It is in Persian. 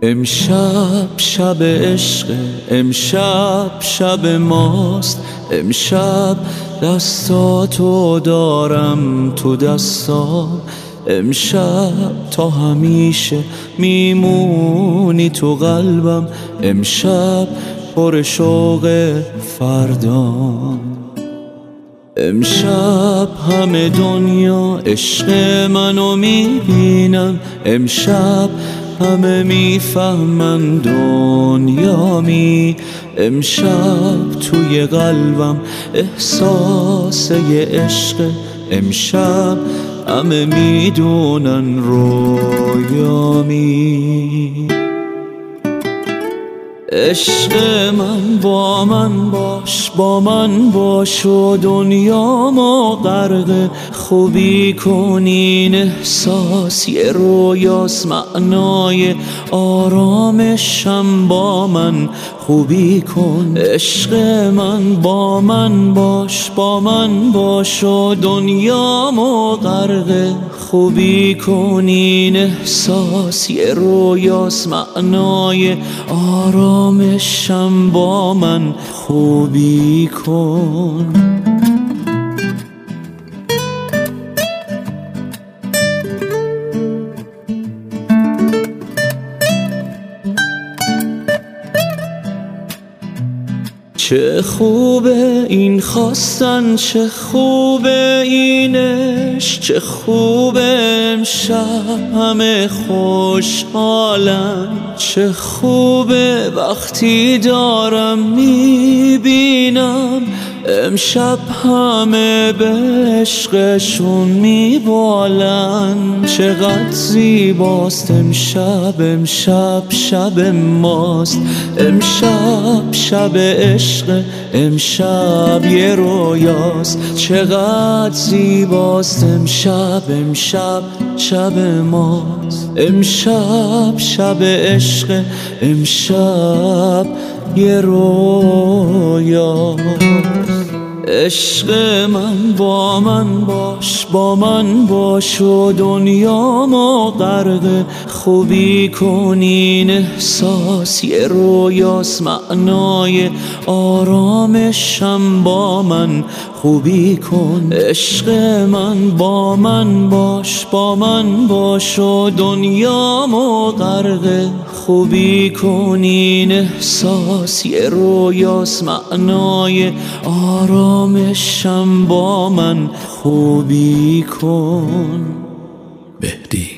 امشب شب عشق، امشب شب ماست. امشب دستاتو دارم تو دستام. امشب تا همیشه میمونی تو قلبم. امشب پر شوق فردام. امشب همه دنیا عشق منو میبینن. امشب همه میفهمن دنیامی. امشب توی قلبم احساس یه عشق. امشب همه میدونن رویامی. عشق من با من باش، با من باش و دنیامو غرق خوبی کنین. احساس یه رویاست، معنای آرامشم با من خوبی کن. عشق من با من باش، با من باش و دنیامو غرق خوبی کنین. احساس یه رویاست، معنای آرامشم با من خوبی کن. چه خوبه این خواستن، چه خوبه اینش، چه خوبه امشب همه خوشحالن. چه خوبه وقتی دارم میبینم امشب همه به عشقشون میبالن. چقدر زیباست امشب، امشب شب ماست. امشب شب عشق، امشب یه رویاست. چقدر زیباست امشب، امشب شب ماست. امشب شب عشق، امشب یه رویاست. عشق من با من باش، با من باش و دنیامو غرق خوبی کنین. احساس یه رویاست، معنای آرامشم با من خوبی کن. عشق من با من باش، با من باش و دنیامو غرق خوبی کنین. احساس یه رویاست، معنای آرامشم با من خوبی کن. مهدی